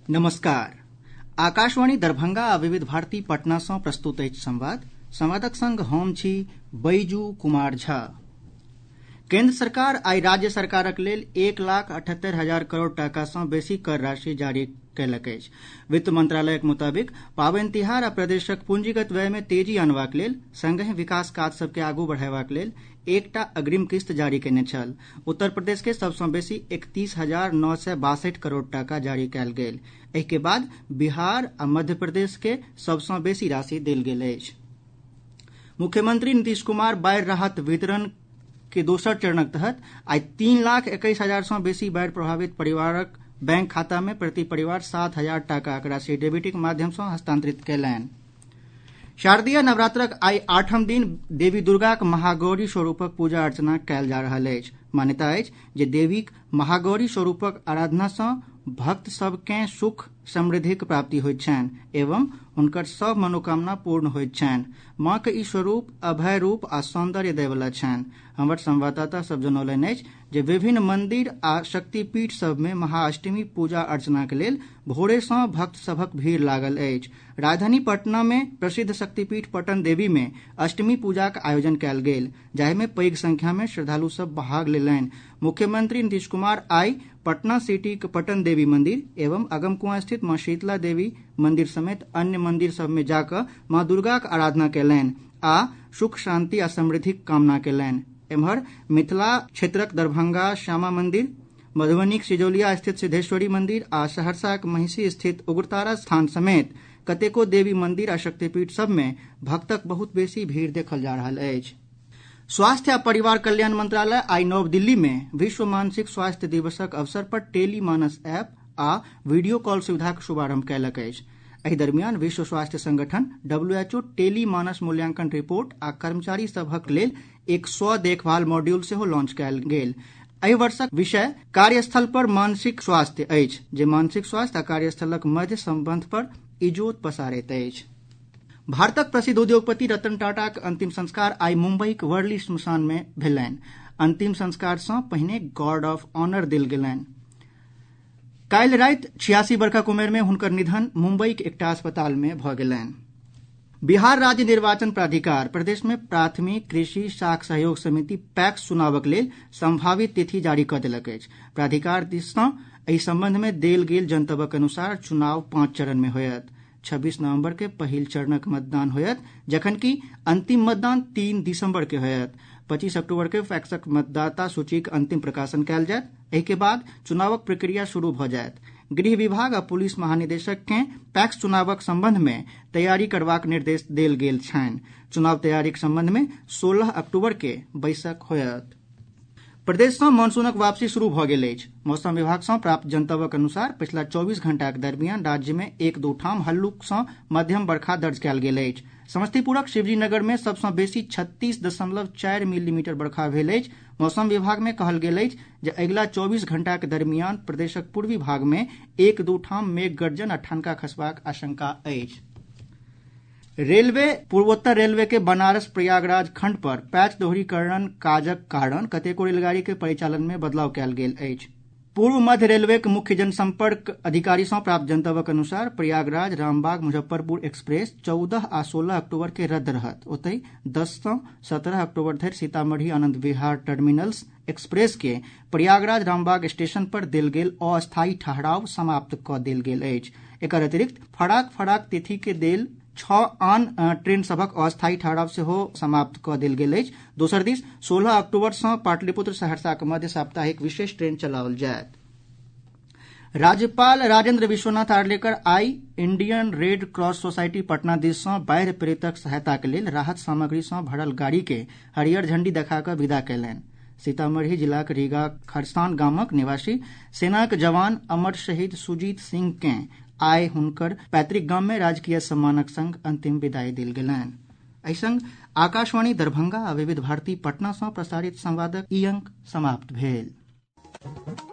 नमस्कार। आकाशवाणी दरभंगा आ विविध भारती पटना सँ प्रस्तुत अछि संवादक संग हम छी बैजू कुमार झा। केंद्र सरकार आइ राज्य सरकारक लेल 1,78,000 करोड़ टाका सँ बेसी कर राशि जारी कयलक अछि। वित्त मंत्रालयक मुताबिक पाबनि तिहार आ प्रदेशक पूंजीगत व्यय मे तेजी आनबाक लेल संगहि विकास काज सभ के आगू बढ़यबाक लेल एकटा अग्रिम किस्त जारी कयने छल। उत्तर प्रदेश के सभ सँ बेसी 31,962 करोड़ टाका जारी कयल गेल। एहि के बाद बिहार आ मध्य प्रदेश के सभ सँ बेसी राशि देल गेल अछि। मुख्यमंत्री नीतीश कुमार बाढ़ि राहत वितरण के दोसर चरणक तहत आइ 3,21,000 सँ बेसी बाढ़ि प्रभावित परिवारक बैंक खाता में प्रति परिवार 7,000 टाकाक राशि डेबिटक माध्यम सँ हस्तांतरित कयलनि। शारदीय नवरात्रक आइ 8म दिन देवी दुर्गाक महागौरी स्वरूपक पूजा अर्चना कयल जा रहल अछि। मान्यता अछि जे देवीक महागौरी स्वरूपक आराधना सँ भक्त सभ केँ सुख समृद्धिक प्राप्ति होइत छनि एवं हुनकर सभ मनोकामना पूर्ण होइत छनि। माँ के ई स्वरूप अभय रूप आ सौंदर्य दैवला छनि। हमर संवाददाता सभ जनौलनि अछि जे विभिन्न मंदिर आ शक्तिपीठ सभ में महाअष्टमी पूजा अर्चनाक लेल भोरे सँ भक्त सभक भीड़ लागल अछि। राजधानी पटना में प्रसिद्ध शक्तिपीठ पटन देवी में अष्टमी पूजाक आयोजन कयल गेल, जाहि में पैघ संख्या में श्रद्धालु सभ भाग लेलनि। मुख्यमंत्री नीतीश कुमार आइ पटना सिटीक पटन देवी मंदिर एवं अगमकुआं स्थित माँ शीतला देवी मंदिर समेत अन्य मंदिर सभ में जाकऽ माँ दुर्गाक आराधना कयलनि आ सुख शांति आ समृद्धिक कामना कयलनि। एम्हर मिथिला क्षेत्रक दरभंगा श्यामा मंदिर, मधुबनीक सिजौलिया स्थित सिद्धेश्वरी मंदिर आ सहरसाक महिषी स्थित उग्रतारा स्थान समेत कतेको देवी मंदिर आ शक्तिपीठ सभ में भक्तक बहुत बेसी भीड़ देखल जा रहल अछि। स्वास्थ्य आ परिवार कल्याण मंत्रालय आइ नव दिल्ली में विश्व मानसिक स्वास्थ्य दिवसक अवसर पर टेली मानस ऐप आ वीडियो कॉल सुविधाक शुभारंभ कयलक अछि। एहि दरमियान विश्व स्वास्थ्य संगठन WHO टेली मानस मूल्यांकन रिपोर्ट आ कर्मचारी सभक लेल एक स्व देखभाल मॉड्यूल सेहो लॉन्च कयल गेल। एहि वर्षक विषय कार्यस्थल पर मानसिक स्वास्थ्य अछि, जे मानसिक स्वास्थ्य आ कार्यस्थलक मध्य संबंध पर इजोत पसारैत अछि। भारतक प्रसिद्ध उद्योगपति रतन टाटाक अंतिम संस्कार आइ मुंबईक वर्ली श्मशान में भेलनि। अंतिम संस्कार सँ पहिने गार्ड ऑफ ऑनर देल गेलनि। काल्हि राति 86 वर्षक उमेर में हुनकर निधन मुंबईक एकटा अस्पताल में भऽ गेलनि। बिहार राज्य निर्वाचन प्राधिकार प्रदेश में प्राथमिक कृषि शाख सहयोग समिति पैक्स चुनावक लेल संभावित तिथि जारी कऽ देलक अछि। प्राधिकार दिस सँ एहि संबंध में देल गेल जनतबक अनुसार चुनाव 5 चरण में होयत। 26 नवंबर के पहिल चरणक मतदान होयत, जखनकि अंतिम मतदान 3 दिसंबर के होयत। 25 अक्टूबर के पैक्सक मतदाता सूचीक अंतिम प्रकाशन कयल जायत। एहि के बाद चुनावक प्रक्रिया शुरू भऽ जायत। गृह विभाग आ पुलिस महानिदेशक केँ पैक्स चुनावक संबंध में तैयारी करबाक निर्देश देल गेल छनि। चुनाव तैयारीक संबंध में 16 अक्टूबर के बैसक होयत। प्रदेश सँ मानसूनक वापसी शुरू भऽ गेल अछि। मौसम विभाग सँ प्राप्त जनतबक अनुसार पछिला 24 घंटाक दरमियान राज्य में 1-2 ठाम हल्लुक सँ मध्यम बरखा दर्ज कयल गेल अछि। समस्तीपुरक शिवजीनगर में सब सँ बेसी 36.4 मिलीमीटर बरखा भेल अछि। मौसम विभाग में कहल गेल अछि जे अगिला 24 घंटाक दरमियान प्रदेशक पूर्वी भाग में 1-2 ठाम मेघ गर्जन आ ठनका खसबाक आशंका अछि। रेलवे पूर्वोत्तर रेलवे के बनारस प्रयागराज खंड पर पैच दोहरीकरण काजक कारण कतेको रेलगाड़ी के परिचालन में बदलाव कयल गेल अछि। पूर्व मध्य रेलवे के मुख्य जनसंपर्क अधिकारी सँ प्राप्त जनतबक अनुसार प्रयागराज रामबाग मुजफ्फरपुर एक्सप्रेस 14 आ 16 अक्टूबर के रद्द रहत। ओतहि 10 सँ 17 अक्टूबर धरि सीतामढ़ी आनंद विहार टर्मिनल्स एक्सप्रेस के प्रयागराज रामबाग स्टेशन पर देल गेल अस्थायी ठहराव समाप्त कऽ देल गेल अछि। एकर अतिरिक्त फराक तिथि के देल 6 आन ट्रेन सभक अस्थायी ठहराव सेहो समाप्त कऽ देल गेल अछि। दोसर दिस 16 अक्टूबर सँ पाटलिपुत्र सहरसाक मध्य साप्ताहिक विशेष ट्रेन चलाओल जायत। राज्यपाल राजेंद्र विश्वनाथ आर्लेकर आइ Indian Red Cross Society Patna दिस सँ बाढ़ि पीड़ितक सहायताक लेल राहत सामग्री सँ भरल गाड़ी के हरियर झंडी देखा कऽ विदा कयलनि। सीतामढ़ी जिलाक रीगा खरसान गामक निवासी सेनाक जवान अमर शहीद सुजीत सिंह केँ आइ हुनकर पैतृक गाम में राजकीय सम्मानक संग अंतिम विदाई देल गेलनि। एहि संग आकाशवाणी दरभंगा आ विविध भारती पटना सँ प्रसारित संवादक ई अंक समाप्त भेल।